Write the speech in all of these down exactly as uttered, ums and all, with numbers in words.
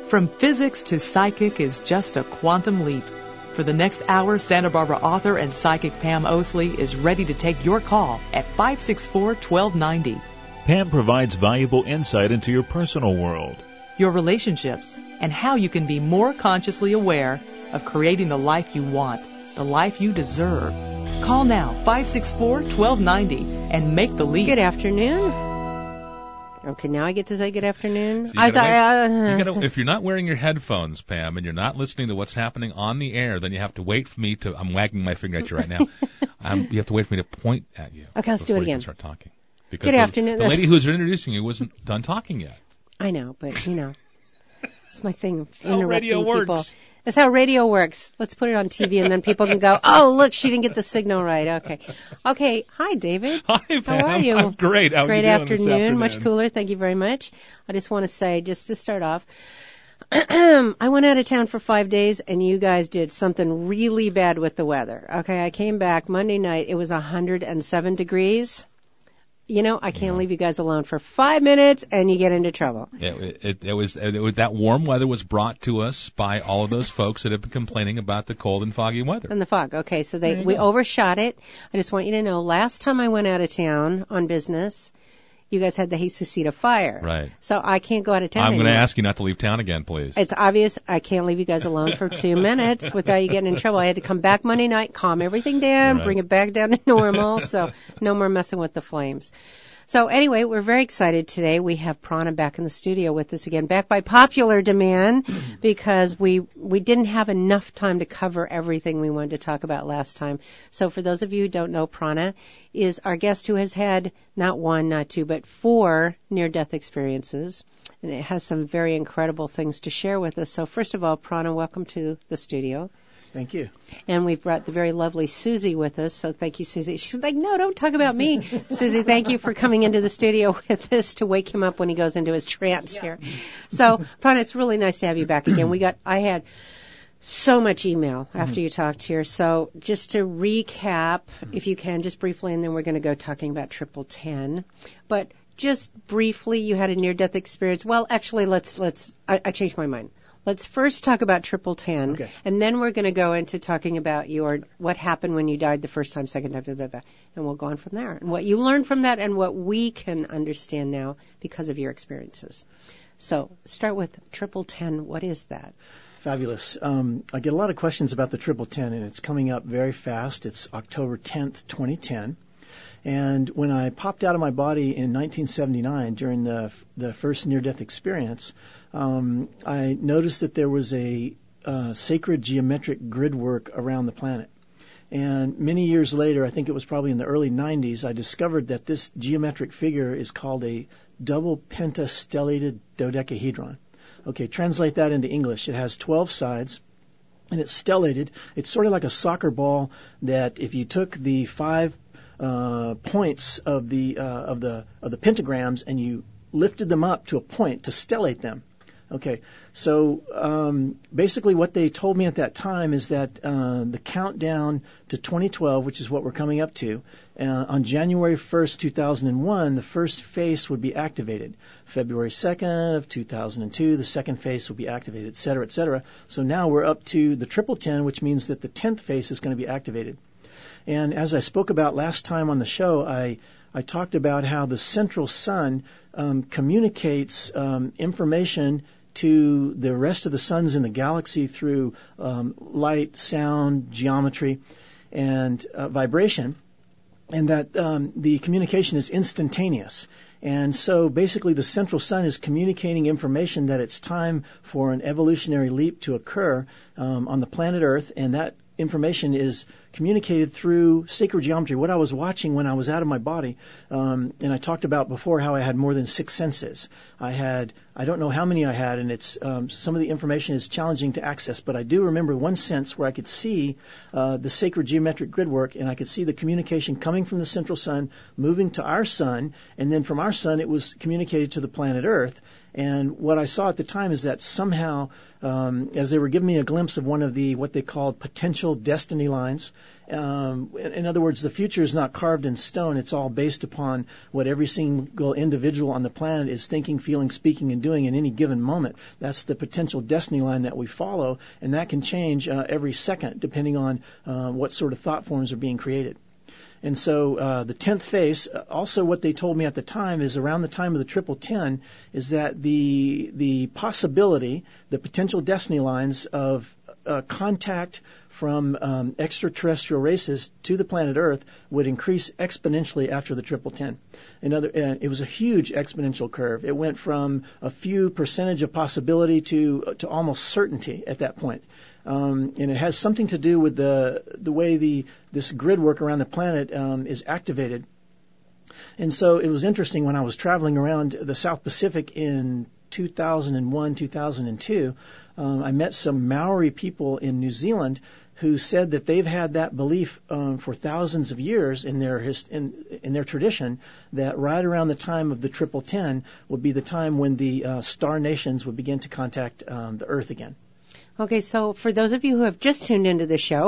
From physics to psychic is just a quantum leap. For the next hour, Santa Barbara author and psychic Pam Osley is ready to take your call at five six four, one two nine zero. Pam provides valuable insight into your personal world, your relationships, and how you can be more consciously aware of creating the life you want, the life you deserve. Call now, five six four, one two nine zero, and make the leap. Good afternoon. Okay, now I get to say good afternoon. So you I gotta thought, wait, uh, you gotta, if you're not wearing your headphones, Pam, and you're not listening to what's happening on the air, then you have to wait for me to. I'm wagging my finger at you right now. um, you have to wait for me to point at you. Okay, let's do it before you again. can start talking. Because Good the, afternoon. The lady who's introducing you wasn't done talking yet. I know, but you know, it's my thing. That's how radio people. works. That's how radio works. Let's put it on T V, and then people can go, "Oh, look, she didn't get the signal right." Okay, okay. Hi, David. Hi, Pam. How are you? I'm great. How great are you doing afternoon. this afternoon? Much cooler. Thank you very much. I just want to say, just to start off, I went out of town for five days, and you guys did something really bad with the weather. Okay, I came back Monday night. It was one hundred seven degrees. You know, I can't yeah. leave you guys alone for five minutes, and you get into trouble. It, it, it, was, it was that warm weather was brought to us by all of those folks that have been complaining about the cold and foggy weather. And the fog. Okay, so they we go. overshot it. I just want you to know, last time I went out of town on business, you guys had the Jesucita fire. Right. So I can't go out of town I'm going to ask you not to leave town again, please. It's obvious I can't leave you guys alone for two minutes without you getting in trouble. I had to come back Monday night, calm everything down, right. bring it back down to normal, so no more messing with the flames. So anyway, we're very excited today. We have Prana back in the studio with us again, back by popular demand, because we we didn't have enough time to cover everything we wanted to talk about last time. So for those of you who don't know, Prana is our guest who has had not one, not two, but four near-death experiences, and it has some very incredible things to share with us. So first of all, Prana, welcome to the studio. Thank you. And we've brought the very lovely Susie with us, so thank you, Susie. She's like, no, don't talk about me. Susie, thank you for coming into the studio with us to wake him up when he goes into his trance yeah. here. So, Prana, it's really nice to have you back again. We got, I had so much email after mm-hmm. you talked here. So just to recap, if you can, just briefly, and then we're going to go talking about triple ten. But just briefly, you had a near-death experience. Well, actually, let's, let's, I, I changed my mind. Let's first talk about triple ten, okay. and then we're going to go into talking about your what happened when you died the first time, second time, blah, blah, blah, and we'll go on from there. And what you learned from that and what we can understand now because of your experiences. So start with triple ten. What is that? Fabulous. Um, I get a lot of questions about the triple ten, and it's coming up very fast. It's October tenth, twenty ten. And when I popped out of my body in nineteen seventy-nine during the the first near-death experience, um, I noticed that there was a uh, sacred geometric grid work around the planet. And many years later, I think it was probably in the early nineties, I discovered that this geometric figure is called a double pentastellated dodecahedron. Okay, translate that into English. It has twelve sides, and it's stellated. It's sort of like a soccer ball that if you took the five uh, points of the uh, of the of the pentagrams and you lifted them up to a point to stellate them. Okay, so um, basically what they told me at that time is that uh, the countdown to twenty twelve, which is what we're coming up to, uh, on January first, two thousand one, the first face would be activated. February second of two thousand two, the second face will be activated, et cetera, et cetera. So now we're up to the triple ten, which means that the tenth face is going to be activated. And as I spoke about last time on the show, I I talked about how the central sun um, communicates um, information to the rest of the suns in the galaxy through um, light, sound, geometry, and uh, vibration, and that um, the communication is instantaneous. And so basically the central sun is communicating information that it's time for an evolutionary leap to occur um, on the planet Earth, and that information is communicated through sacred geometry. What I was watching when I was out of my body, um, and I talked about before how I had more than six senses. I had, I don't know how many I had, and it's um, some of the information is challenging to access, but I do remember one sense where I could see uh, the sacred geometric grid work, and I could see the communication coming from the central sun, moving to our sun, and then from our sun it was communicated to the planet Earth. And what I saw at the time is that somehow, um, as they were giving me a glimpse of one of the what they called potential destiny lines, Um, in, in other words, the future is not carved in stone. It's all based upon what every single individual on the planet is thinking, feeling, speaking, and doing in any given moment. That's the potential destiny line that we follow, and that can change uh, every second depending on uh, what sort of thought forms are being created. And so uh, the tenth face, also what they told me at the time is around the time of the triple ten, is that the the possibility, the potential destiny lines of uh, contact from um, extraterrestrial races to the planet Earth would increase exponentially after the triple ten. Another, uh, it was a huge exponential curve. It went from a few percentage of possibility to to almost certainty at that point. Um, and it has something to do with the the way the this grid work around the planet um, is activated. And so it was interesting when I was traveling around the South Pacific in two thousand one, two thousand two. Um, I met some Maori people in New Zealand who said that they've had that belief um, for thousands of years in their his, in, in their tradition, that right around the time of the triple ten would be the time when the uh, star nations would begin to contact um, the Earth again. Okay, so for those of you who have just tuned into the show,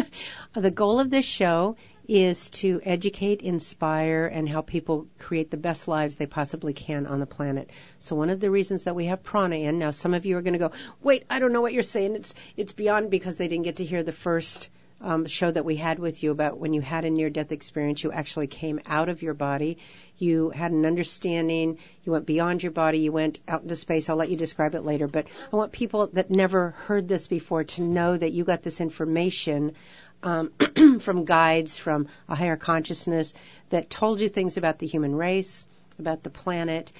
the goal of this show is to educate, inspire, and help people create the best lives they possibly can on the planet. So one of the reasons that we have Prana in, now some of you are going to go, wait, I don't know what you're saying. It's it's beyond, because they didn't get to hear the first um, show that we had with you about when you had a near-death experience, you actually came out of your body. You had an understanding. You went beyond your body. You went out into space. I'll let you describe it later. But I want people that never heard this before to know that you got this information um, from guides, from a higher consciousness that told you things about the human race, about the planet.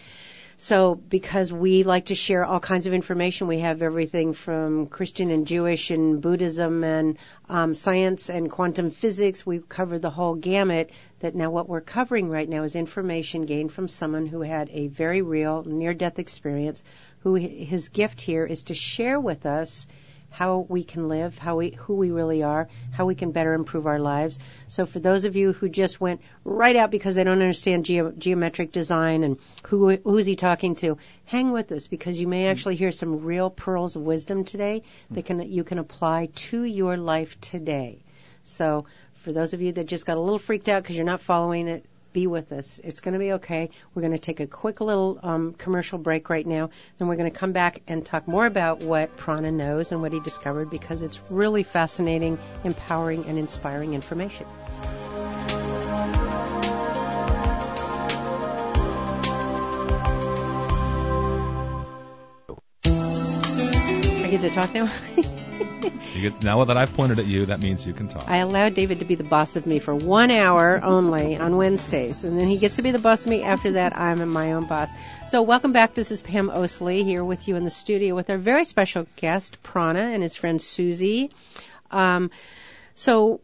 So because we like to share all kinds of information, we have everything from Christian and Jewish and Buddhism and um, science and quantum physics. We cover the whole gamut. That now what we're covering right now is information gained from someone who had a very real near-death experience, who his gift here is to share with us how we can live, how we, who we really are, how we can better improve our lives. So for those of you who just went right out because they don't understand ge- geometric design and who who is he talking to, hang with us, because you may actually hear some real pearls of wisdom today that can you can apply to your life today. So for those of you that just got a little freaked out because you're not following it, be with us. It's going to be okay. We're going to take a quick little um, commercial break right now. Then we're going to come back and talk more about what Prana knows and what he discovered, because it's really fascinating, empowering, and inspiring information. I get to talk now? You get, now that I've pointed at you, that means you can talk. I allowed David to be the boss of me for one hour only on Wednesdays, and then he gets to be the boss of me. After that, I'm my own boss. So welcome back. This is Pam Osley here with you in the studio with our very special guest, Prana, and his friend Susie. Um, so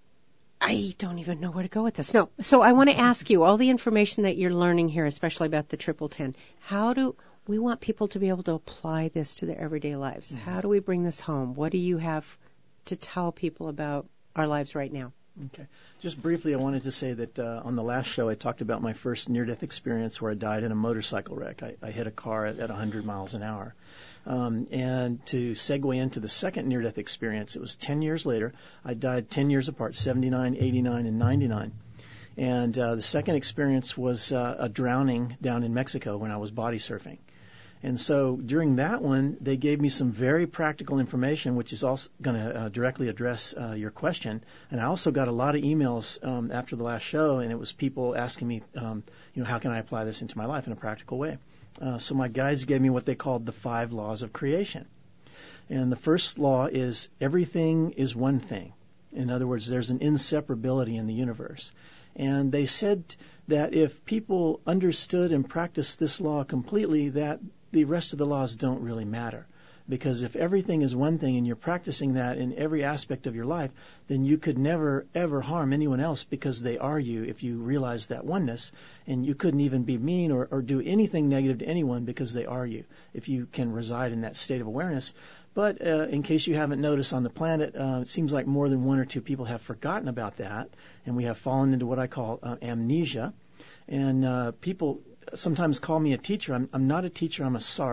I don't even know where to go with this. No. So I want to ask you, all the information that you're learning here, especially about the triple ten, how do... We want people to be able to apply this to their everyday lives. Mm-hmm. How do we bring this home? What do you have to tell people about our lives right now? Okay. Just briefly, I wanted to say that uh, on the last show, I talked about my first near-death experience where I died in a motorcycle wreck. I, I hit a car at, at one hundred miles an hour. Um, and to segue into the second near-death experience, it was ten years later. I died ten years apart, seventy-nine, eighty-nine, and ninety-nine. And uh, the second experience was uh, a drowning down in Mexico when I was body surfing. And so during that one, they gave me some very practical information, which is also going to uh, directly address uh, your question. And I also got a lot of emails um, after the last show, and it was people asking me, um, you know, how can I apply this into my life in a practical way? Uh, so my guides gave me what they called the five laws of creation. And the first law is everything is one thing. In other words, there's an inseparability in the universe. And they said that if people understood and practiced this law completely, that the rest of the laws don't really matter. Because if everything is one thing and you're practicing that in every aspect of your life, then you could never, ever harm anyone else because they are you if you realize that oneness. And you couldn't even be mean or, or do anything negative to anyone because they are you if you can reside in that state of awareness. But uh, in case you haven't noticed on the planet, uh, it seems like more than one or two people have forgotten about that. And we have fallen into what I call uh, amnesia. And uh, people sometimes call me a teacher. I'm, I'm not a teacher. I'm a sarf.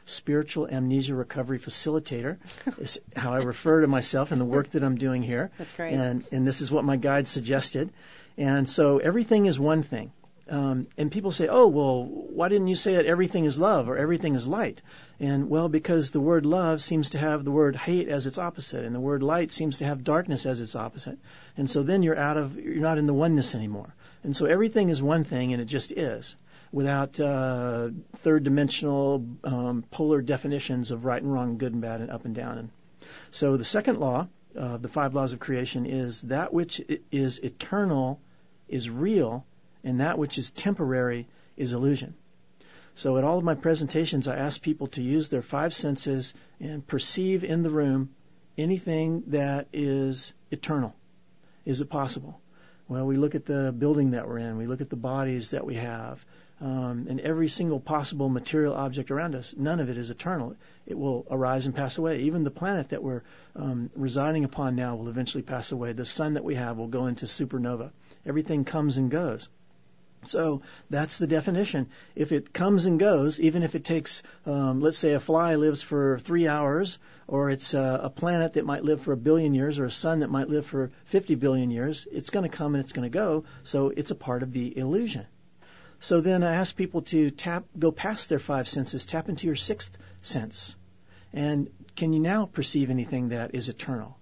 spiritual amnesia recovery facilitator, is how I refer to myself and the work that I'm doing here. That's great. And, and this is what my guide suggested. And so everything is one thing. Um, and people say, oh, well, why didn't you say that everything is love or everything is light? And, well, because the word love seems to have the word hate as its opposite, and the word light seems to have darkness as its opposite. And so then you're out of, you're not in the oneness anymore. And so everything is one thing, and it just is, without uh, third-dimensional um, polar definitions of right and wrong, good and bad, and up and down. And so the second law of the five laws of creation is that which is eternal is real, and that which is temporary is illusion. So at all of my presentations, I ask people to use their five senses and perceive in the room anything that is eternal. Is it possible? Well, we look at the building that we're in. We look at the bodies that we have. Um, and every single possible material object around us, none of it is eternal. It will arise and pass away. Even the planet that we're um, residing upon now will eventually pass away. The sun that we have will go into supernova. Everything comes and goes. So that's the definition. If it comes and goes, even if it takes, um, let's say a fly lives for three hours, or it's a, a planet that might live for a billion years, or a sun that might live for fifty billion years, it's going to come and it's going to go. So it's a part of the illusion. So then I ask people to tap, go past their five senses, tap into your sixth sense. And can you now perceive anything that is eternal?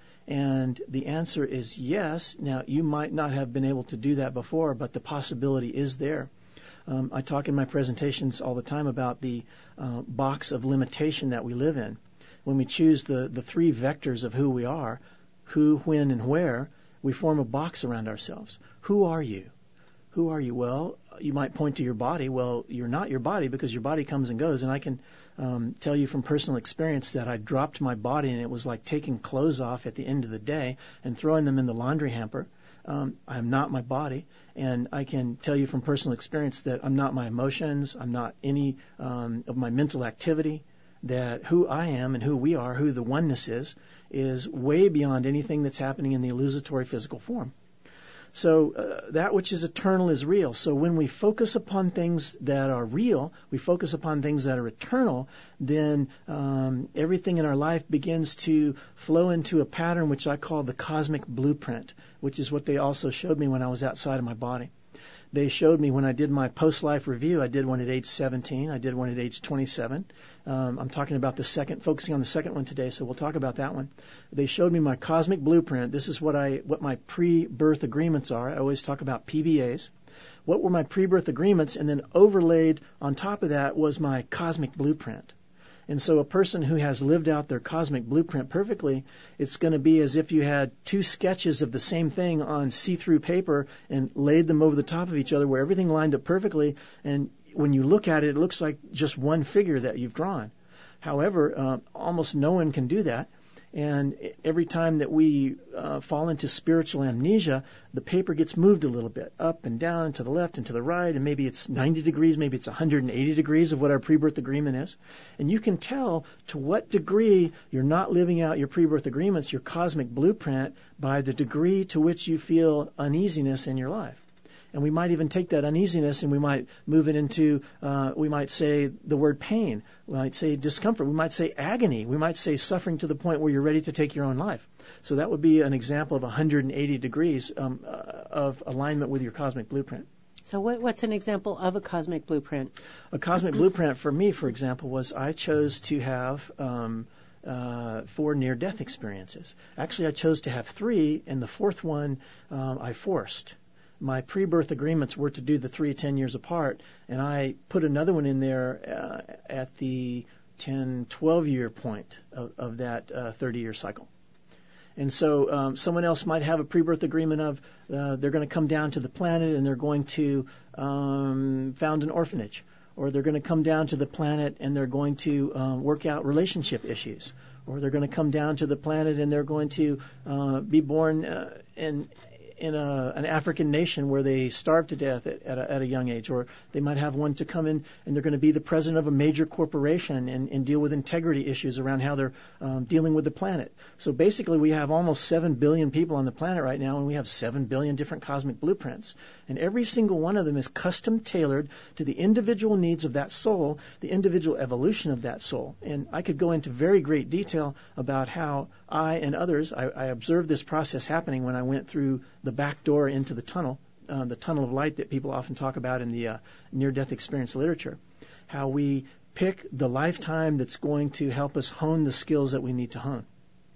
And the answer is yes. Now, you might not have been able to do that before, but the possibility is there. Um, I talk in my presentations all the time about the uh, box of limitation that we live in. When we choose the, the three vectors of who we are, who, when, and where, we form a box around ourselves. Who are you? Who are you? Well, you might point to your body. Well, you're not your body because your body comes and goes. And I can um, tell you from personal experience that I dropped my body and it was like taking clothes off at the end of the day and throwing them in the laundry hamper. Um, I'm not my body. And I can tell you from personal experience that I'm not my emotions. I'm not any um, of my mental activity. That who I am and who we are, who the oneness is, is way beyond anything that's happening in the illusory physical form. So uh, that which is eternal is real. So when we focus upon things that are real, we focus upon things that are eternal, then um, everything in our life begins to flow into a pattern which I call the cosmic blueprint, which is what they also showed me when I was outside of my body. They showed me when I did my post-life review. I did one at age seventeen. I did one at age twenty-seven. Um, I'm talking about the second, focusing on the second one today, so we'll talk about that one. They showed me my cosmic blueprint. This is what I, what my pre-birth agreements are. I always talk about P B As. What were my pre-birth agreements? And then overlaid on top of that was my cosmic blueprint. And so a person who has lived out their cosmic blueprint perfectly, it's going to be as if you had two sketches of the same thing on see-through paper and laid them over the top of each other where everything lined up perfectly. And when you look at it, it looks like just one figure that you've drawn. However, uh, almost no one can do that. And every time that we uh, fall into spiritual amnesia, the paper gets moved a little bit, up and down, to the left and to the right, and maybe it's ninety degrees, maybe it's one hundred eighty degrees of what our pre-birth agreement is. And you can tell to what degree you're not living out your pre-birth agreements, your cosmic blueprint, by the degree to which you feel uneasiness in your life. And we might even take that uneasiness and we might move it into, uh, we might say the word pain. We might say discomfort. We might say agony. We might say suffering to the point where you're ready to take your own life. So that would be an example of one hundred eighty degrees um, uh, of alignment with your cosmic blueprint. So what, what's an example of a cosmic blueprint? A cosmic blueprint for me, for example, was I chose to have um, uh, four near-death experiences. Actually, I chose to have three, and the fourth one um, I forced. My pre-birth agreements were to do the three ten years apart, and I put another one in there uh, at the ten, twelve-year point of, of that uh, thirty-year cycle. And so um, someone else might have a pre-birth agreement of uh, they're going to come down to the planet and they're going to um, found an orphanage, or they're going to come down to the planet and they're going to um, work out relationship issues, or they're going to come down to the planet and they're going to uh, be born uh, and in a, an African nation where they starve to death at, at, a, at a young age, or they might have one to come in and they're going to be the president of a major corporation and, and deal with integrity issues around how they're um, dealing with the planet. So basically we have almost seven billion people on the planet right now, and we have seven billion different cosmic blueprints. And every single one of them is custom tailored to the individual needs of that soul, the individual evolution of that soul. And I could go into very great detail about how I and others, I, I observed this process happening when I went through the back door into the tunnel, uh, the tunnel of light that people often talk about in the uh, near-death experience literature, how we pick the lifetime that's going to help us hone the skills that we need to hone.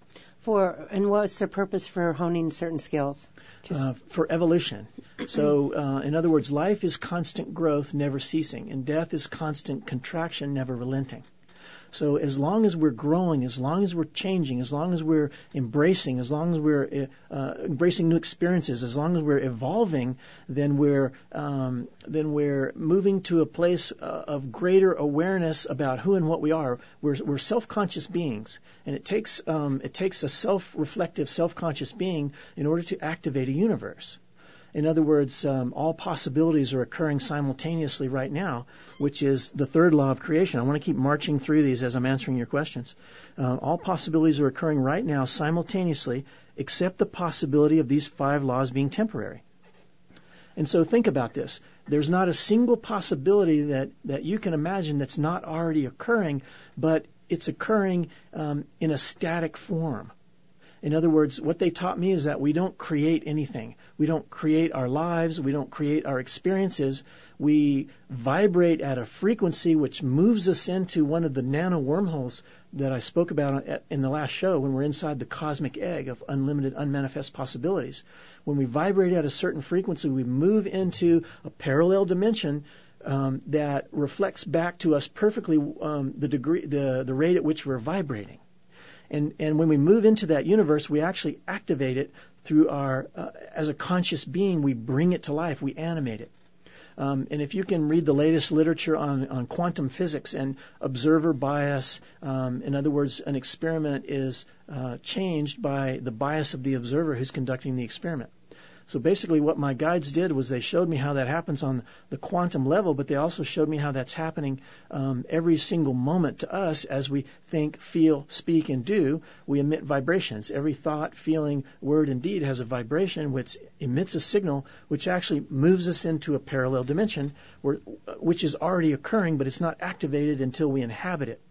For and what's the purpose for honing certain skills? Just Uh, for evolution. So, uh, in other words, life is constant growth, never ceasing, and death is constant contraction, never relenting. So as long as we're growing, as long as we're changing, as long as we're embracing, as long as we're uh, embracing new experiences, as long as we're evolving, then we're um, then we're moving to a place uh, of greater awareness about who and what we are. We're, we're self-conscious beings, and it takes um, it takes a self-reflective, self-conscious being in order to activate a universe. In other words, um, all possibilities are occurring simultaneously right now, which is the third law of creation. I want to keep marching through these as I'm answering your questions. Uh, all possibilities are occurring right now simultaneously, except the possibility of these five laws being temporary. And so think about this. There's not a single possibility that, that you can imagine that's not already occurring, but it's occurring um, in a static form. In other words, what they taught me is that we don't create anything. We don't create our lives. We don't create our experiences. We vibrate at a frequency which moves us into one of the nano wormholes that I spoke about in the last show when we're inside the cosmic egg of unlimited, unmanifest possibilities. When we vibrate at a certain frequency, we move into a parallel dimension um, that reflects back to us perfectly um, the degree, the, the rate at which we're vibrating. And, and when we move into that universe, we actually activate it through our, uh, as a conscious being, we bring it to life, we animate it. Um, and if you can read the latest literature on, on quantum physics and observer bias, um, in other words, an experiment is uh, changed by the bias of the observer who's conducting the experiment. So basically what my guides did was they showed me how that happens on the quantum level, but they also showed me how that's happening um, every single moment to us as we think, feel, speak, and do. We emit vibrations. Every thought, feeling, word, and deed has a vibration which emits a signal which actually moves us into a parallel dimension where, which is already occurring, but it's not activated until we inhabit it.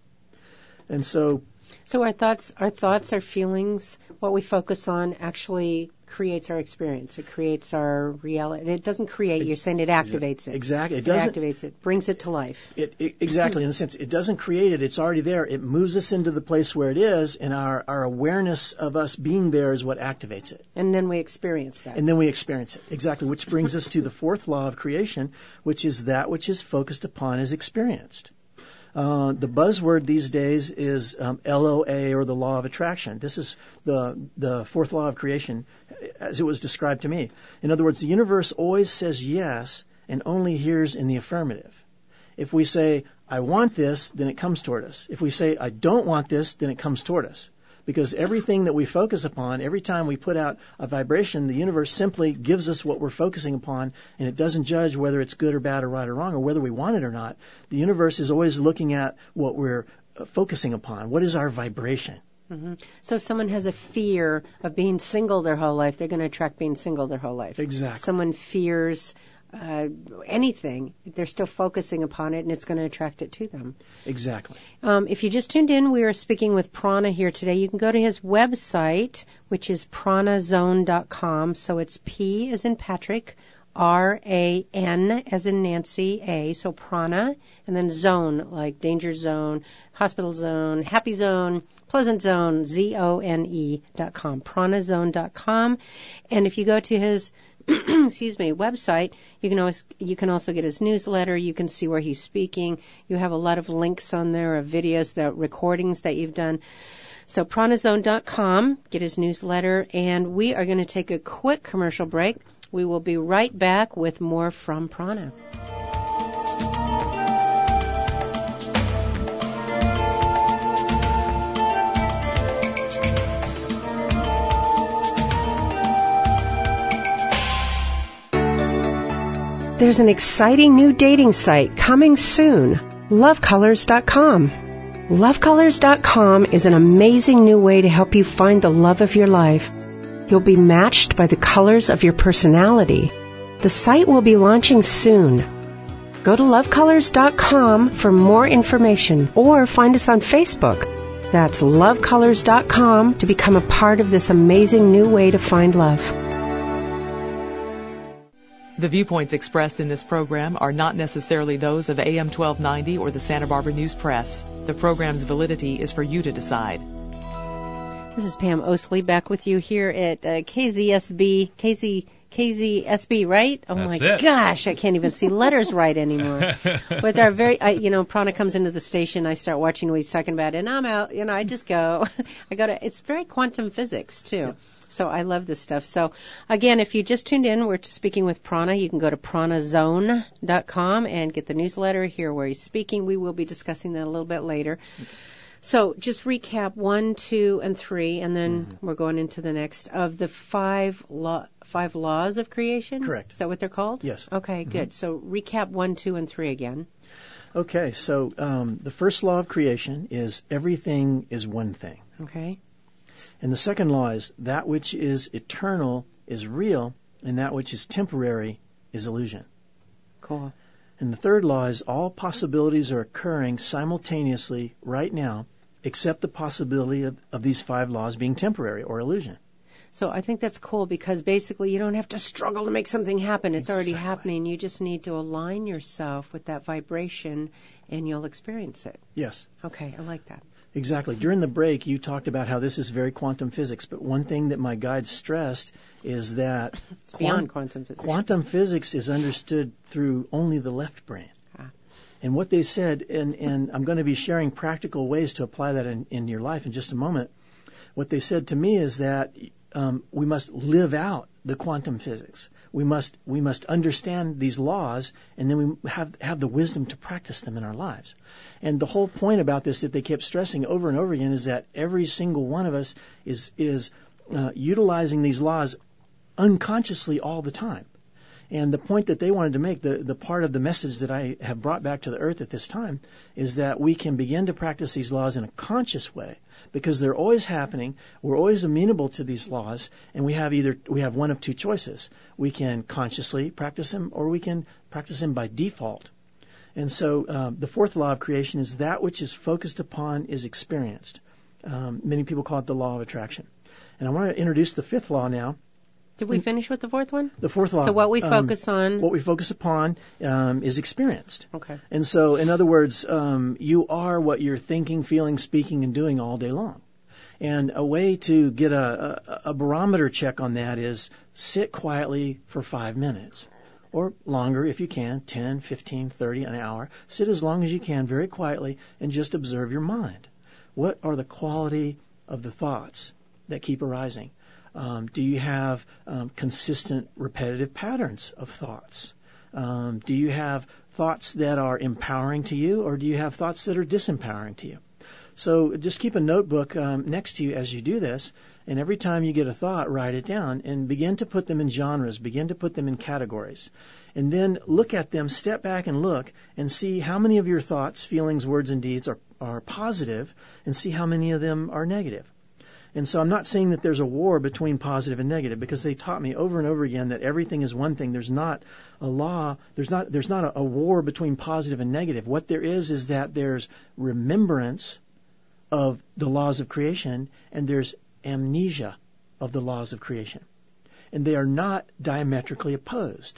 And so... So our thoughts, our thoughts, our feelings, what we focus on actually creates our experience. It creates our reality. It doesn't create. You're saying it activates it. Exactly. It, it doesn't, activates it, brings it to life. It, it, exactly. In a sense, it doesn't create it. It's already there. It moves us into the place where it is, and our, our awareness of us being there is what activates it. And then we experience that. And then we experience it. Exactly. Which brings us to the fourth law of creation, which is that which is focused upon is experienced. Uh, the buzzword these days is um, L O A, or the law of attraction. This is the the fourth law of creation as it was described to me. In other words, the universe always says yes and only hears in the affirmative. If we say, I want this, then it comes toward us. If we say, I don't want this, then it comes toward us. Because everything that we focus upon, every time we put out a vibration, the universe simply gives us what we're focusing upon, and it doesn't judge whether it's good or bad or right or wrong or whether we want it or not. The universe is always looking at what we're focusing upon. What is our vibration? Mm-hmm. So if someone has a fear of being single their whole life, they're going to attract being single their whole life. Exactly. If someone fears uh, anything, they're still focusing upon it, and it's going to attract it to them. Exactly. Um, if you just tuned in, we are speaking with Prana here today. You can go to his website, which is prana zone dot com. So it's P as in Patrick, R A N as in Nancy, A. So Prana, and then zone, like danger zone, hospital zone, happy zone, pleasant zone, Z O N E dot com, prana zone dot com. And if you go to his excuse me, website, you can always, you can also get his newsletter. You can see where he's speaking. You have a lot of links on there of videos, the recordings that you've done. So prana zone dot com, get his newsletter, and we are going to take a quick commercial break. We will be right back with more from Prana. There's an exciting new dating site coming soon, love colors dot com. love colors dot com is an amazing new way to help you find the love of your life. You'll be matched by the colors of your personality. The site will be launching soon. Go to love colors dot com for more information or find us on Facebook. That's love colors dot com to become a part of this amazing new way to find love. The viewpoints expressed in this program are not necessarily those of A M twelve ninety or the Santa Barbara News Press. The program's validity is for you to decide. This is Pam Osley back with you here at uh, K Z S B, K Z, K Z S B, right? Oh That's my it. gosh, I can't even see letters right anymore. With our very, I, you know, Prana comes into the station, I start watching what he's talking about, and I'm out, you know, I just go. I go to, it's very quantum physics, too. Yeah. So I love this stuff. So, again, if you just tuned in, we're speaking with Prana. You can go to prana zone dot com and get the newsletter, hear where he's speaking. We will be discussing that a little bit later. So just recap one, two, and three, and then mm-hmm. we're going into the next of the five law, five laws of creation? Correct. Is that what they're called? Yes. Okay, mm-hmm. good. So recap one, two, and three again. Okay, so um, the first law of creation is everything is one thing. Okay. And the second law is that which is eternal is real, and that which is temporary is illusion. Cool. And the third law is all possibilities are occurring simultaneously right now, except the possibility of, of these five laws being temporary or illusion. So I think that's cool because basically you don't have to struggle to make something happen. It's Exactly. already happening. You just need to align yourself with that vibration and you'll experience it. Yes. Okay, I like that. Exactly. During the break, you talked about how this is very quantum physics, but one thing that my guide stressed is that it's beyond quantum physics. Quantum physics is understood through only the left brain. Ah. And what they said, and, and I'm going to be sharing practical ways to apply that in, in your life in just a moment. What they said to me is that um, we must live out the quantum physics. We must we must understand these laws, and then we have have the wisdom to practice them in our lives. And the whole point about this that they kept stressing over and over again is that every single one of us is is uh, utilizing these laws unconsciously all the time. And the point that they wanted to make, the, the part of the message that I have brought back to the earth at this time, is that we can begin to practice these laws in a conscious way because they're always happening. We're always amenable to these laws, and we have either we have one of two choices. We can consciously practice them, or we can practice them by default. And so um, the fourth law of creation is that which is focused upon is experienced. Um, many people call it the law of attraction. And I want to introduce the fifth law now. Did we finish with the fourth one? The fourth law. So what we focus um, on... What we focus upon um, is experienced. Okay. And so, in other words, um, you are what you're thinking, feeling, speaking, and doing all day long. And a way to get a, a, a barometer check on that is sit quietly for five minutes. Or longer if you can, ten, fifteen, thirty, an hour. Sit as long as you can very quietly and just observe your mind. What are the quality of the thoughts that keep arising? Um, do you have um, consistent, repetitive patterns of thoughts? Um, do you have thoughts that are empowering to you, or do you have thoughts that are disempowering to you? So just keep a notebook um, next to you as you do this, and every time you get a thought, write it down and begin to put them in genres, begin to put them in categories. And then look at them, step back and look, and see how many of your thoughts, feelings, words, and deeds are, are positive, and see how many of them are negative. And so I'm not saying that there's a war between positive and negative, because they taught me over and over again that everything is one thing. There's not a law, there's not there's not a, a war between positive and negative. What there is is that there's remembrance of the laws of creation, and there's amnesia of the laws of creation. And they are not diametrically opposed.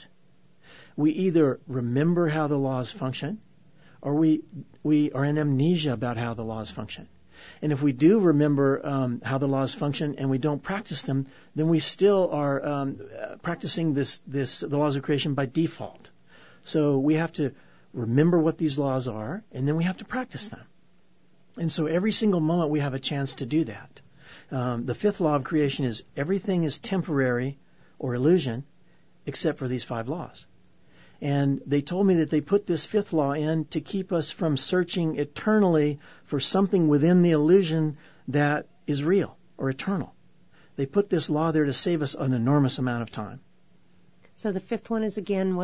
We either remember how the laws function, or we we are in amnesia about how the laws function. And if we do remember um, how the laws function and we don't practice them, then we still are um, uh, practicing this, this the laws of creation by default. So we have to remember what these laws are, and then we have to practice them. And so every single moment we have a chance to do that. Um, the fifth law of creation is everything is temporary or illusion except for these five laws. And they told me that they put this fifth law in to keep us from searching eternally for something within the illusion that is real or eternal. They put this law there to save us an enormous amount of time. So the fifth one is again what?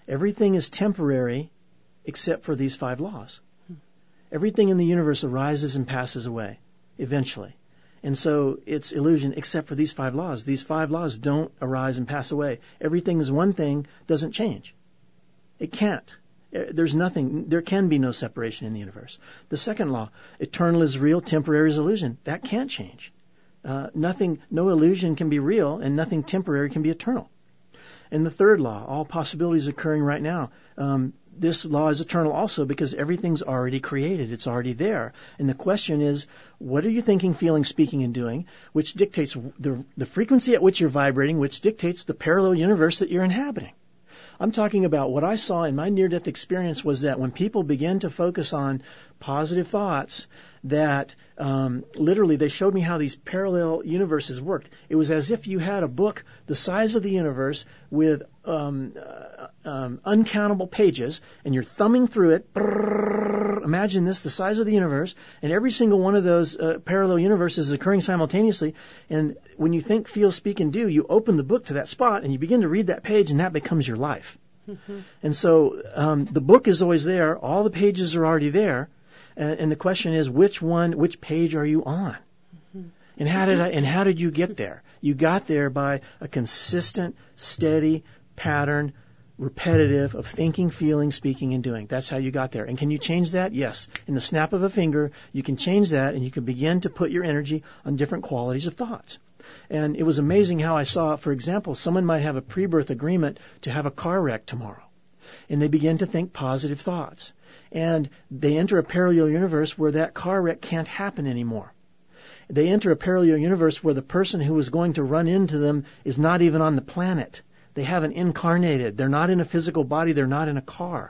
everything is temporary except for these five laws. Everything in the universe arises and passes away eventually. And so it's illusion except for these five laws. These five laws don't arise and pass away. Everything is one thing, doesn't change. It can't. There's nothing, there can be no separation in the universe. The second law, eternal is real, temporary is illusion. That can't change. Uh, nothing, no illusion can be real, and nothing temporary can be eternal. And the third law, all possibilities occurring right now. Um, this law is eternal also because everything's already created. It's already there. And the question is, what are you thinking, feeling, speaking, and doing, which dictates the, the frequency at which you're vibrating, which dictates the parallel universe that you're inhabiting. I'm talking about what I saw in my near-death experience was that when people began to focus on positive thoughts, that um, literally they showed me how these parallel universes worked. It was as if you had a book the size of the universe with um, uh, um, uncountable pages, and you're thumbing through it. Brrr, imagine this, the size of the universe, and every single one of those uh, parallel universes is occurring simultaneously. And when you think, feel, speak, and do, you open the book to that spot, and you begin to read that page, and that becomes your life. Mm-hmm. And so um, the book is always there. All the pages are already there. And, and the question is, which one, which page are you on? Mm-hmm. And how did I, and how did you get there? You got there by a consistent, steady pattern, repetitive of thinking, feeling, speaking, and doing. That's how you got there. And can you change that? Yes. In the snap of a finger, you can change that, and you can begin to put your energy on different qualities of thoughts. And it was amazing how I saw, for example, someone might have a pre-birth agreement to have a car wreck tomorrow. And they begin to think positive thoughts. And they enter a parallel universe where that car wreck can't happen anymore. They enter a parallel universe where the person who is going to run into them is not even on the planet. They haven't incarnated. They're not in a physical body. They're not in a car.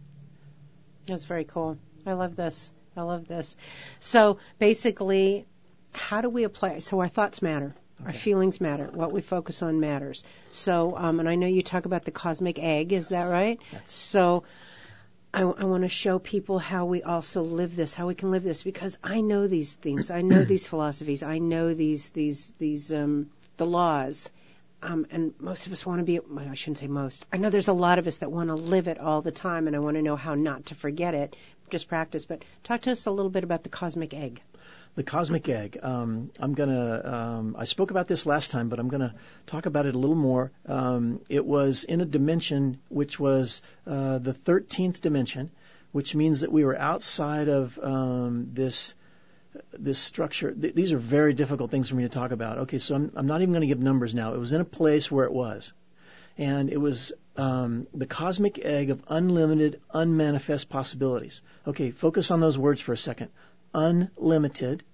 That's very cool. I love this. I love this. So basically, how do we apply it? So our thoughts matter. Okay. Our feelings matter. What we focus on matters. So, um, and I know you talk about the cosmic egg. Is that right? Yes. So I, I want to show people how we also live this, how we can live this, because I know these things. I know these philosophies. I know these, these, these, um, the laws. Um, and most of us want to be, well, I shouldn't say most. I know there's a lot of us that want to live it all the time, and I want to know how not to forget it, just practice. But talk to us a little bit about the cosmic egg. The cosmic egg. Um, I'm going to, um, I spoke about this last time, but I'm going to talk about it a little more. Um, it was in a dimension which was uh, the thirteenth dimension, which means that we were outside of um, this this structure. Th- these are very difficult things for me to talk about. Okay, so I'm, I'm not even going to give numbers now. It was in a place where it was. And it was um, the cosmic egg of unlimited, unmanifest possibilities. Okay, focus on those words for a second. Unlimited,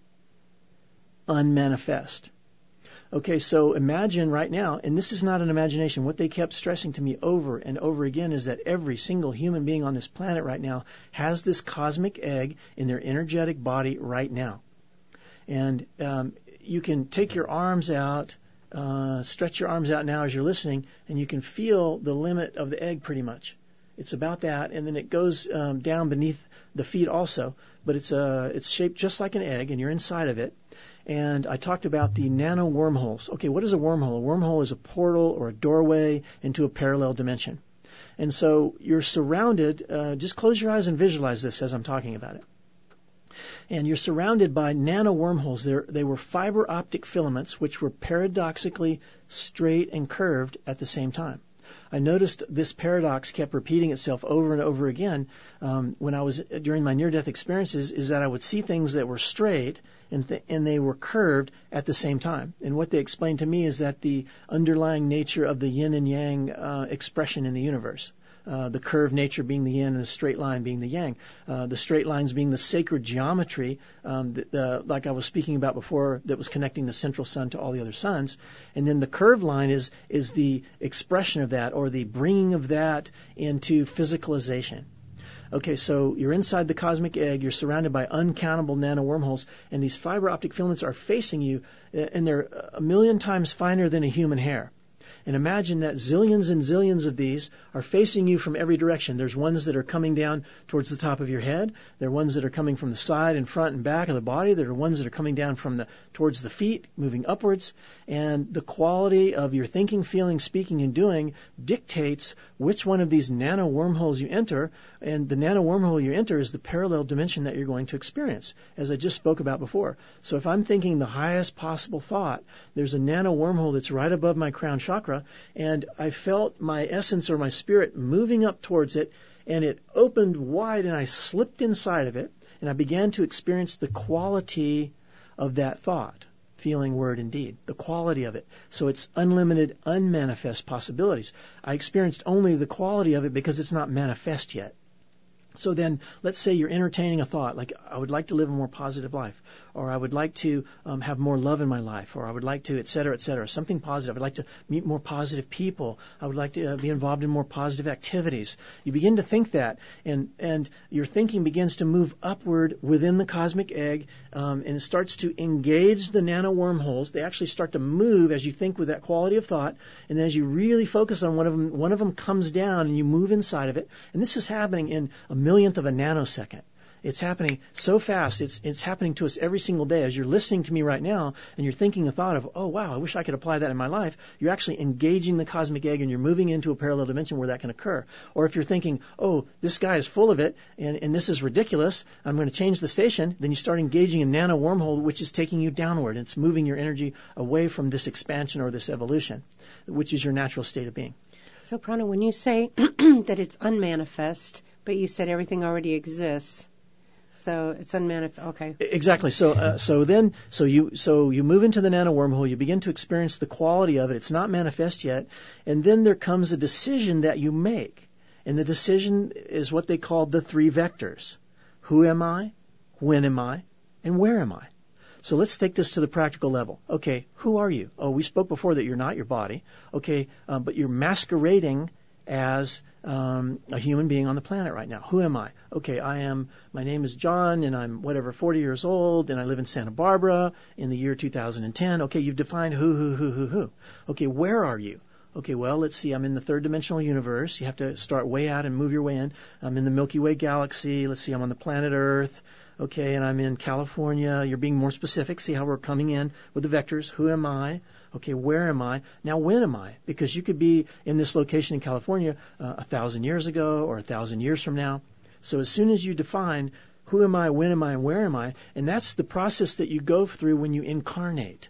unmanifest. Okay, so imagine right now, and this is not an imagination, what they kept stressing to me over and over again is that every single human being on this planet right now has this cosmic egg in their energetic body right now. And um, you can take your arms out, uh, stretch your arms out now as you're listening, and you can feel the limit of the egg pretty much. It's about that, and then it goes um, down beneath the feet also, but it's uh, it's shaped just like an egg, and you're inside of it. And I talked about the nano wormholes. Okay, what is a wormhole? A wormhole is a portal or a doorway into a parallel dimension. And so you're surrounded, uh, just close your eyes and visualize this as I'm talking about it. And you're surrounded by nano wormholes. They're, they were fiber optic filaments which were paradoxically straight and curved at the same time. I noticed this paradox kept repeating itself over and over again um, when I was during my near-death experiences, is that I would see things that were straight and, th- and they were curved at the same time. And what they explained to me is that the underlying nature of the yin and yang uh, expression in the universe. Uh, the curved nature being the yin and the straight line being the yang. Uh, the straight lines being the sacred geometry, um, the, the, like I was speaking about before, that was connecting the central sun to all the other suns. And then the curved line is is the expression of that, or the bringing of that into physicalization. Okay, so you're inside the cosmic egg, you're surrounded by uncountable nano wormholes, and these fiber optic filaments are facing you, and they're a million times finer than a human hair. And imagine that zillions and zillions of these are facing you from every direction. There's ones that are coming down towards the top of your head. There are ones that are coming from the side and front and back of the body. There are ones that are coming down from the towards the feet, moving upwards. And the quality of your thinking, feeling, speaking, and doing dictates which one of these nano wormholes you enter. And the nano wormhole you enter is the parallel dimension that you're going to experience, as I just spoke about before. So if I'm thinking the highest possible thought, there's a nano wormhole that's right above my crown chakra, and I felt my essence or my spirit moving up towards it, and it opened wide, and I slipped inside of it, and I began to experience the quality of that thought, feeling, word, and deed, the quality of it. So it's unlimited, unmanifest possibilities. I experienced only the quality of it because it's not manifest yet. So then, let's say you're entertaining a thought like, I would like to live a more positive life, or I would like to um, have more love in my life, or I would like to, et cetera, et cetera, something positive. I would like to meet more positive people. I would like to uh, be involved in more positive activities. You begin to think that, and, and your thinking begins to move upward within the cosmic egg, um, and it starts to engage the nano wormholes. They actually start to move as you think with that quality of thought, and then as you really focus on one of them, one of them comes down, and you move inside of it. And this is happening in a millionth of a nanosecond. It's happening so fast. It's it's happening to us every single day. As you're listening to me right now and you're thinking a thought of, oh, wow, I wish I could apply that in my life, you're actually engaging the cosmic egg and you're moving into a parallel dimension where that can occur. Or if you're thinking, oh, this guy is full of it and, and this is ridiculous, I'm going to change the station, then you start engaging a nano wormhole which is taking you downward. It's moving your energy away from this expansion or this evolution, which is your natural state of being. So, Prana, when you say that it's unmanifest, but you said everything already exists, so it's unmanifest. Okay. Exactly. So, uh, so then, so you, so you move into the nano wormhole. You begin to experience the quality of it. It's not manifest yet, and then there comes a decision that you make, and the decision is what they call the three vectors: who am I, when am I, and where am I? So let's take this to the practical level. Okay, who are you? Oh, we spoke before that you're not your body. Okay, uh, but you're masquerading as um, a human being on the planet right now. Who am I? Okay, I am, my name is John, and I'm whatever, forty years old, and I live in Santa Barbara in the year two thousand ten. Okay, you've defined who, who, who, who, who. Okay, where are you? Okay, well, let's see, I'm in the third dimensional universe. You have to start way out and move your way in. I'm in the Milky Way galaxy. Let's see, I'm on the planet Earth. Okay, and I'm in California. You're being more specific. See how we're coming in with the vectors. Who am I? Okay, where am I? Now, when am I? Because you could be in this location in California uh, a thousand years ago or a thousand years from now. So as soon as you define who am I, when am I, and where am I, and that's the process that you go through when you incarnate,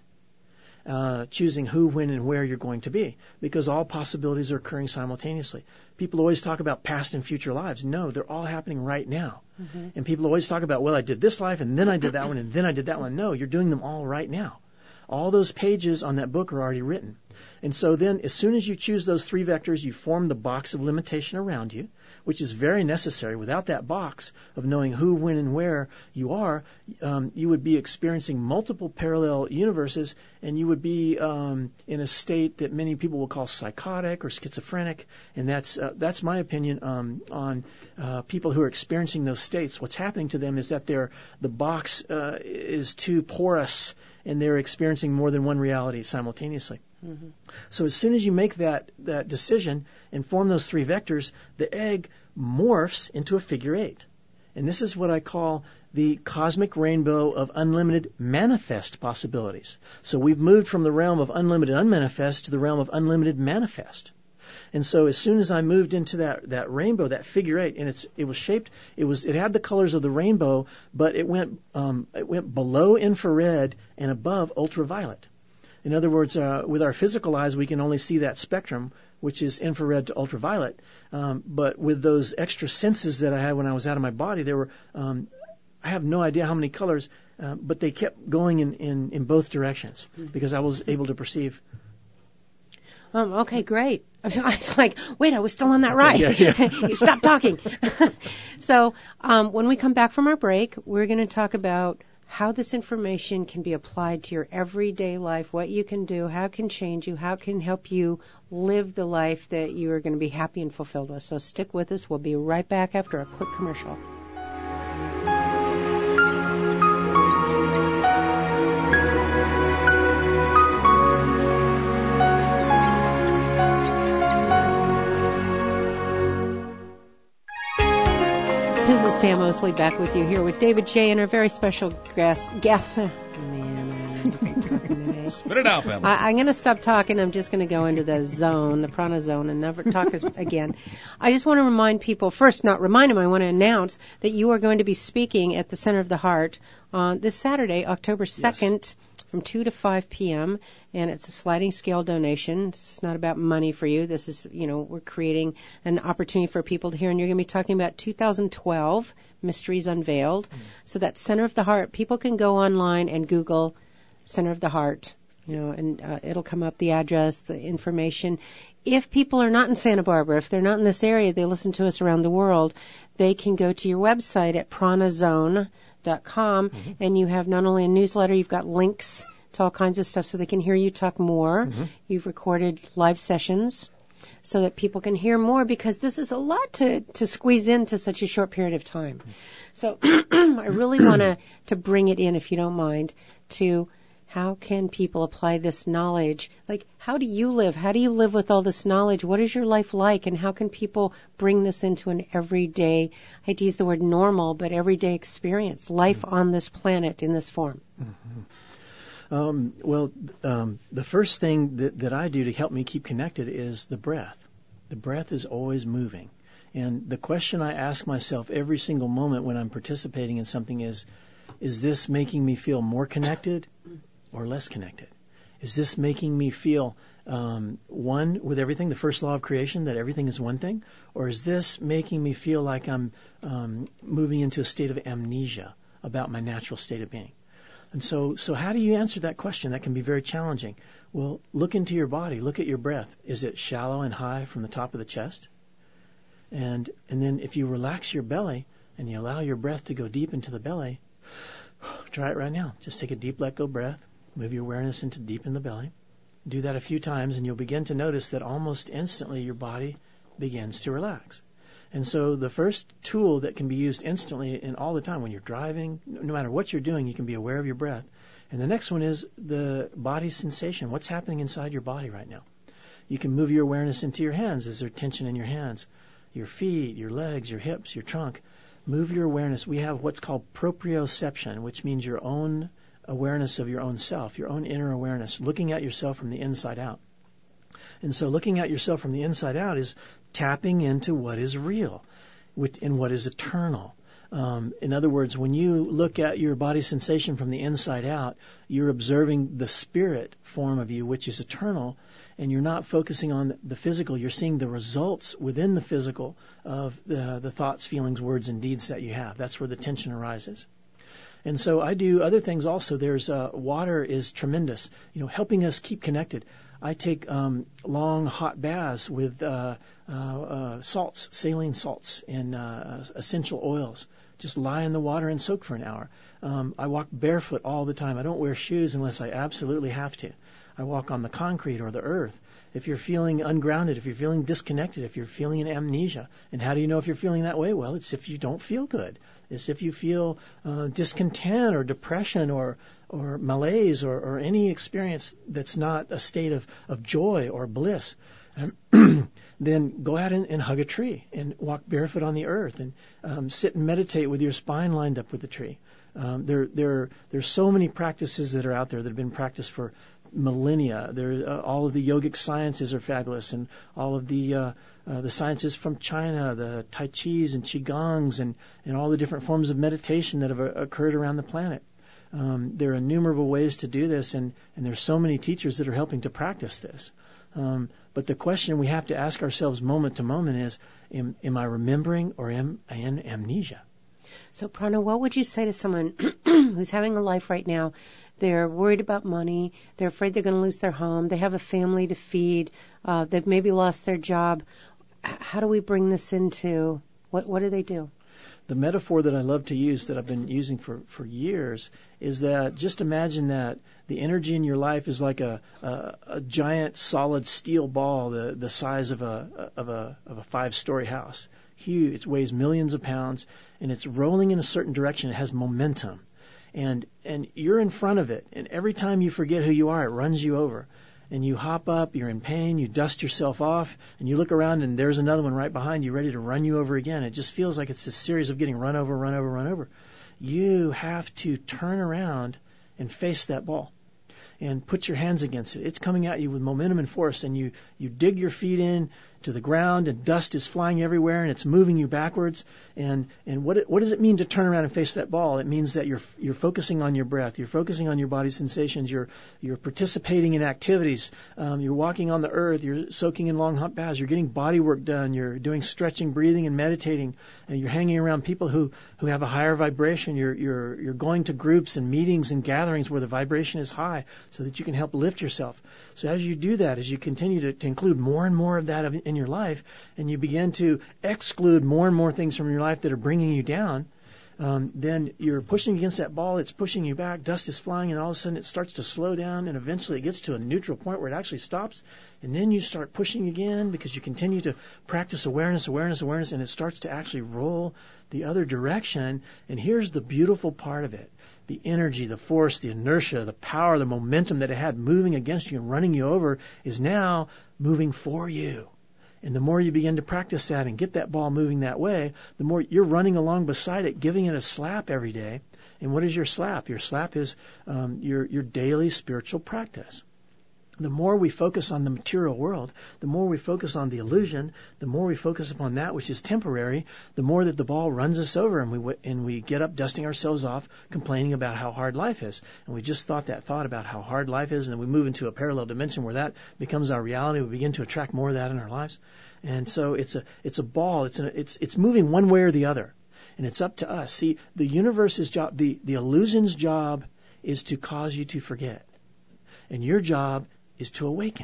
uh, choosing who, when, and where you're going to be, because all possibilities are occurring simultaneously. People always talk about past and future lives. No, they're all happening right now. Mm-hmm. And people always talk about, well, I did this life, and then I did that one, and then I did that one. No, you're doing them all right now. All those pages on that book are already written. And so then as soon as you choose those three vectors, you form the box of limitation around you, which is very necessary. Without that box of knowing who, when, and where you are, um, you would be experiencing multiple parallel universes, and you would be um, in a state that many people will call psychotic or schizophrenic. And that's uh, that's my opinion um, on uh, people who are experiencing those states. What's happening to them is that they're, the box uh, is too porous, and they're experiencing more than one reality simultaneously. Mm-hmm. So as soon as you make that, that decision and form those three vectors, the egg morphs into a figure eight. And this is what I call the cosmic rainbow of unlimited manifest possibilities. So we've moved from the realm of unlimited unmanifest to the realm of unlimited manifest. And so as soon as I moved into that, that rainbow, that figure eight, and it's it was shaped, it was it had the colors of the rainbow, but it went um, it went below infrared and above ultraviolet. In other words, uh, with our physical eyes, we can only see that spectrum, which is infrared to ultraviolet. Um, but with those extra senses that I had when I was out of my body, there were um, I have no idea how many colors, uh, but they kept going in, in, in both directions because I was able to perceive. Um, okay, great. I was like, wait, I was still on that ride. Yeah, yeah. You stop talking. So um, when we come back from our break, we're going to talk about how this information can be applied to your everyday life, what you can do, how it can change you, how it can help you live the life that you are going to be happy and fulfilled with. So stick with us. We'll be right back after a quick commercial. Leslie back with you here with David J. and our very special guest, Gaff. Oh, man, I'm talking today. Spit it out, Pamela. I, I'm going to stop talking. I'm just going to go into the zone, the prana zone, and never talk as, again. I just want to remind people, first, not remind them, I want to announce that you are going to be speaking at the Center of the Heart on this Saturday, October second. Yes. From two to five p.m., and it's a sliding scale donation. This is not about money for you. This is, you know, we're creating an opportunity for people to hear, and you're going to be talking about two thousand twelve Mysteries Unveiled. Mm. So that's Center of the Heart. People can go online and Google Center of the Heart, you know, and uh, it'll come up, the address, the information. If people are not in Santa Barbara, if they're not in this area, they listen to us around the world, they can go to your website at prana zone dot com, mm-hmm. and you have not only a newsletter, you've got links to all kinds of stuff so they can hear you talk more. Mm-hmm. You've recorded live sessions so that people can hear more, because this is a lot to, to squeeze into such a short period of time. So I really want to to bring it in, if you don't mind, to how can people apply this knowledge? Like, how do you live? How do you live with all this knowledge? What is your life like? And how can people bring this into an everyday, I hate to use the word normal, but everyday experience, life mm-hmm. on this planet in this form? Mm-hmm. Um, well, um, the first thing that, that I do to help me keep connected is the breath. The breath is always moving. And the question I ask myself every single moment when I'm participating in something is, is this making me feel more connected or less connected? Is this making me feel um, one with everything, the first law of creation, that everything is one thing? Or is this making me feel like I'm um, moving into a state of amnesia about my natural state of being? And so, so how do you answer that question? That can be very challenging. Well, look into your body. Look at your breath. Is it shallow and high from the top of the chest? And and then if you relax your belly and you allow your breath to go deep into the belly, try it right now. Just take a deep let-go breath. Move your awareness into deep in the belly. Do that a few times, and you'll begin to notice that almost instantly your body begins to relax. And so the first tool that can be used instantly and all the time when you're driving, no matter what you're doing, you can be aware of your breath. And the next one is the body sensation. What's happening inside your body right now? You can move your awareness into your hands. Is there tension in your hands? Your feet, your legs, your hips, your trunk. Move your awareness. We have what's called proprioception, which means your own awareness of your own self, your own inner awareness, looking at yourself from the inside out. And so looking at yourself from the inside out is tapping into what is real and what is eternal. Um, in other words, when you look at your body sensation from the inside out, you're observing the spirit form of you, which is eternal, and you're not focusing on the physical. You're seeing the results within the physical of the, the thoughts, feelings, words, and deeds that you have. That's where the tension arises. And so I do other things also. There's uh, water is tremendous, you know, helping us keep connected. I take um, long hot baths with uh, uh, uh, salts, saline salts, and uh, essential oils. Just lie in the water and soak for an hour. Um, I walk barefoot all the time. I don't wear shoes unless I absolutely have to. I walk on the concrete or the earth. If you're feeling ungrounded, if you're feeling disconnected, if you're feeling an amnesia, and how do you know if you're feeling that way? Well, it's if you don't feel good. It's if you feel uh, discontent or depression or or malaise or, or any experience that's not a state of, of joy or bliss. Um, then go out and, and hug a tree and walk barefoot on the earth and um, sit and meditate with your spine lined up with the tree. Um, there, there, there's so many practices that are out there that have been practiced for millennia. There, uh, all of the yogic sciences are fabulous, and all of the uh, uh, the sciences from China, the Tai Chis and Qigongs, and, and all the different forms of meditation that have uh, occurred around the planet. Um, there are innumerable ways to do this, and, and there's so many teachers that are helping to practice this. Um, but the question we have to ask ourselves moment to moment is, am, am I remembering or am I in amnesia? So, Prana, what would you say to someone who's having a life right now? They're worried about money. They're afraid they're going to lose their home. They have a family to feed. Uh, they've maybe lost their job. How do we bring this into, what, what do they do? The metaphor that I love to use, that I've been using for, for years, is that just imagine that the energy in your life is like a, a, a giant solid steel ball the, the size of a of a of a five-story house. Huge. It weighs millions of pounds, and it's rolling in a certain direction. It has momentum. And and you're in front of it, and every time you forget who you are, it runs you over. and you hop up, you're in pain, you dust yourself off, and you look around and there's another one right behind you ready to run you over again. It just feels like it's this series of getting run over, run over, run over. You have to turn around and face that ball and put your hands against it. It's coming at you with momentum and force, and you, you dig your feet in to the ground, and dust is flying everywhere, and it's moving you backwards. And and what it, what does it mean to turn around and face that ball? It means that you're you're focusing on your breath, you're focusing on your body sensations, you're you're participating in activities, um, you're walking on the earth, you're soaking in long hot baths, you're getting body work done, you're doing stretching, breathing, and meditating, and you're hanging around people who, who have a higher vibration. You're you're you're going to groups and meetings and gatherings where the vibration is high, so that you can help lift yourself. So as you do that, as you continue to, to include more and more of that in your life, and you begin to exclude more and more things from your life that are bringing you down, um, then you're pushing against that ball, it's pushing you back, dust is flying, and all of a sudden it starts to slow down, and eventually it gets to a neutral point where it actually stops, and then you start pushing again because you continue to practice awareness, awareness, awareness, and it starts to actually roll the other direction. And here's the beautiful part of it. The energy, the force, the inertia, the power, the momentum that it had moving against you and running you over is now moving for you. And the more you begin to practice that and get that ball moving that way, the more you're running along beside it, giving it a slap every day. And what is your slap? Your slap is um, your, your daily spiritual practice. The more we focus on the material world, the more we focus on the illusion, the more we focus upon that which is temporary, the more that the ball runs us over, and we and we get up dusting ourselves off, complaining about how hard life is. And we just thought that thought about how hard life is, and then we move into a parallel dimension where that becomes our reality. We begin to attract more of that in our lives. And so it's a it's a ball. It's an, it's it's moving one way or the other, and it's up to us. See, the universe's job, the the illusion's job, is to cause you to forget, and your job is to awaken.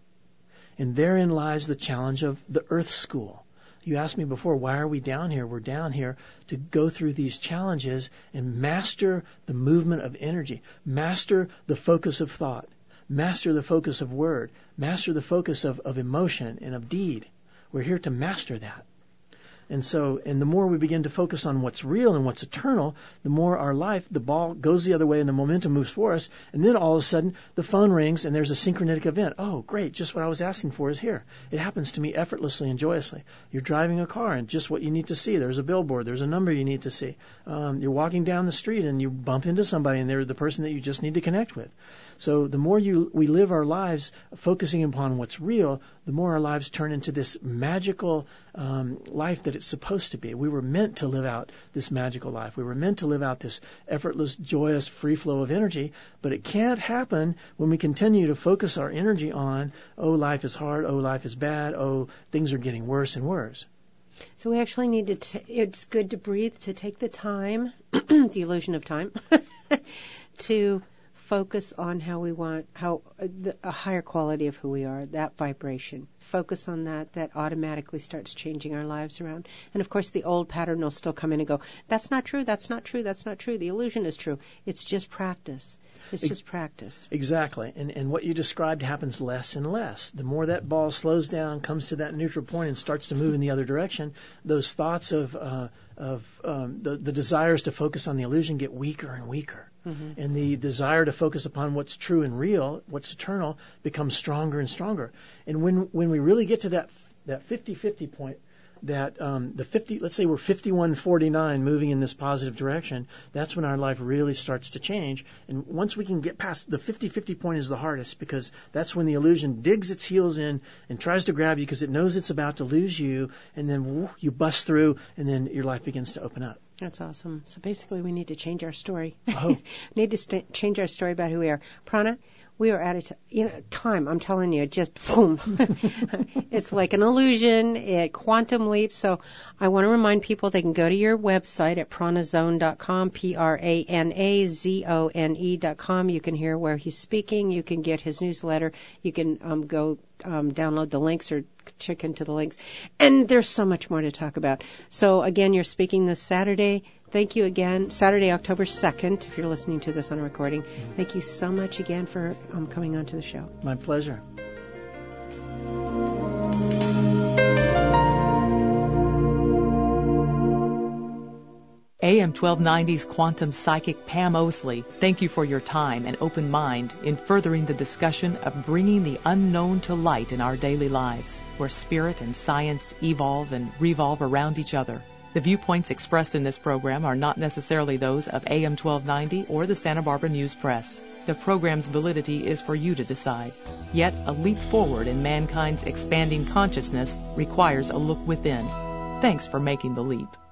And therein lies the challenge of the Earth School. You asked me before, why are we down here? We're down here to go through these challenges and master the movement of energy, master the focus of thought, master the focus of word, master the focus of, of emotion and of deed. We're here to master that. And so, and the more we begin to focus on what's real and what's eternal, the more our life, the ball goes the other way and the momentum moves for us. And then all of a sudden, the phone rings and there's a synchronistic event. Oh, great, just what I was asking for is here. It happens to me effortlessly and joyously. You're driving a car and just what you need to see. There's a billboard. There's a number you need to see. Um, you're walking down the street and you bump into somebody and they're the person that you just need to connect with. So the more you we live our lives focusing upon what's real, the more our lives turn into this magical um, life that it's supposed to be. We were meant to live out this magical life. We were meant to live out this effortless, joyous, free flow of energy, but it can't happen when we continue to focus our energy on, oh, life is hard, oh, life is bad, oh, things are getting worse and worse. So we actually need to, t- it's good to breathe, to take the time, the illusion of time, to focus on how we want, how the, a higher quality of who we are, that vibration. Focus on that. That automatically starts changing our lives around. And of course, the old pattern will still come in and go, that's not true, that's not true, that's not true. The illusion is true. It's just practice. It's just practice. Exactly. And and what you described happens less and less. The more that ball slows down, comes to that neutral point and starts to move in the other direction, those thoughts of uh, of um, the, the desires to focus on the illusion get weaker and weaker. Mm-hmm. And the desire to focus upon what's true and real, what's eternal, becomes stronger and stronger. And when when we really get to that that fifty-fifty point, that um, the fifty, let's say we're fifty-one forty-nine moving in this positive direction, that's when our life really starts to change. And once we can get past the fifty-fifty point is the hardest, because that's when the illusion digs its heels in and tries to grab you because it knows it's about to lose you, and then whoo, you bust through, and then your life begins to open up. That's awesome. So basically we need to change our story. Oh. need to st- change our story about who we are. Prana, we are at a t- you know, time, I'm telling you, just boom. It's like an illusion, it quantum leaps. So I want to remind people they can go to your website at pranazone dot com, P R A N A Z O N E dot com. You can hear where he's speaking. You can get his newsletter. You can um, go um, download the links or check into the links. And there's so much more to talk about. So again, you're speaking this Saturday. Thank you again. Saturday, October second, if you're listening to this on a recording. Thank you so much again for um, coming on to the show. My pleasure. A A M twelve ninety's quantum psychic Pam Osley, thank you for your time and open mind in furthering the discussion of bringing the unknown to light in our daily lives, where spirit and science evolve and revolve around each other. The viewpoints expressed in this program are not necessarily those of A M twelve ninety or the Santa Barbara News Press. The program's validity is for you to decide. Yet, a leap forward in mankind's expanding consciousness requires a look within. Thanks for making the leap.